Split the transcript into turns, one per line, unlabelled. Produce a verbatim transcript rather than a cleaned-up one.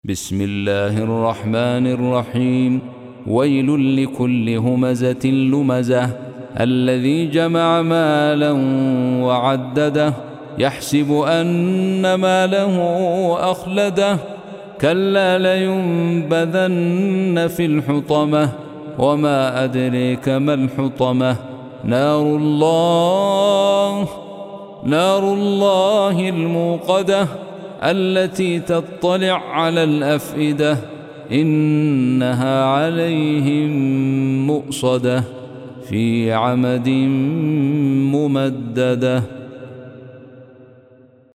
بسم الله الرحمن الرحيم. ويل لكل همزة لمزة الذي جمع مالا وعدده يحسب أن ماله أخلده كلا لينبذن في الحطمة وما أدريك ما الحطمة نار الله نار الله الموقدة التي تطلع على الأفئدة إنها عليهم مؤصدة في عمد ممددة.